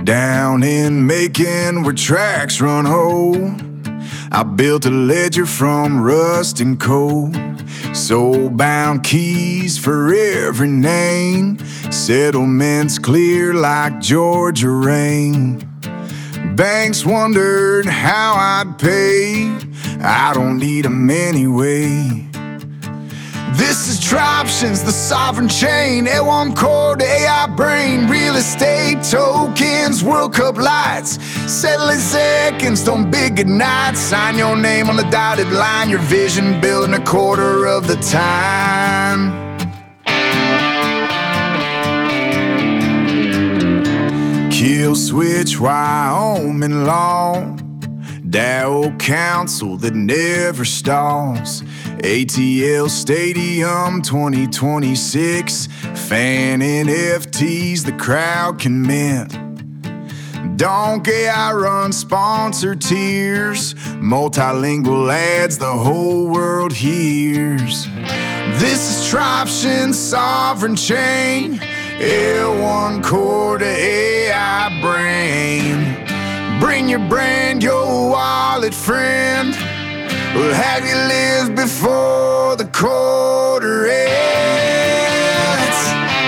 Down in Macon where tracks run whole, I built a ledger from rust and coal. Soul-bound keys for every name, settlements clear like Georgia rain. Banks wondered how I'd pay, I don't need 'em anyway. This is Troptions, the sovereign chain, A1 core to AI brain, real estate tokens, World Cup lights, settling seconds on big good nights. Sign your name on the dotted line, your vision building a quarter of the time. Kill switch, Wyoming law, Dow Council that never stalls. ATL Stadium 2026, fan NFTs the crowd can mint. Donkey I run sponsor tiers, multilingual ads the whole world hears. This is Troptions, sovereign chain, L1 core to AI brain. Bring your brand, your wallet friend, we'll have you live before the quarter ends.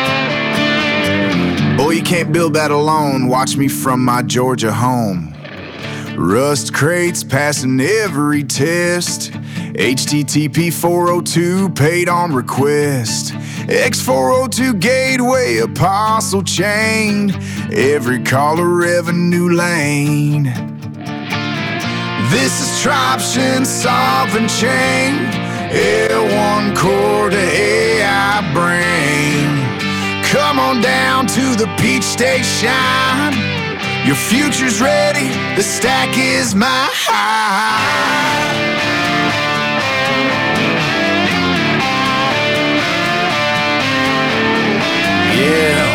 Boy, you can't build that alone, watch me from my Georgia home. Rust crates passing every test, HTTP 402 paid on request, X402 gateway apostle chain, every call a revenue lane. This is Troptions, sovereign chain, L1 core to AI brain. Come on down to the Peach Station, your future's ready, the stack is mine. Yeah,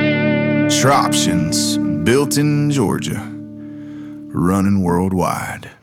Troptions, built in Georgia, running worldwide.